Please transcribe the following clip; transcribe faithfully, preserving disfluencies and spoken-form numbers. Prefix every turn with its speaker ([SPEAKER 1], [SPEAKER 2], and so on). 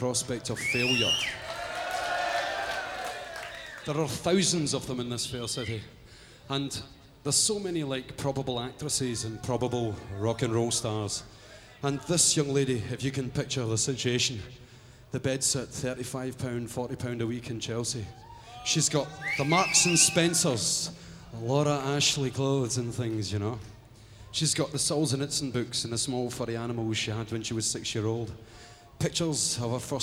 [SPEAKER 1] prospect of failure. There are thousands of them in this fair city, and there's so many like probable actresses and probable rock and roll stars. And this young lady, if you can picture the situation, the bed's at thirty-five pounds, forty pounds a week in Chelsea. She's got the Marks and Spencers, Laura Ashley clothes and things, you know. She's got the Solzhenitsyn books and the small furry animals she had when she was six year old. Pictures of her first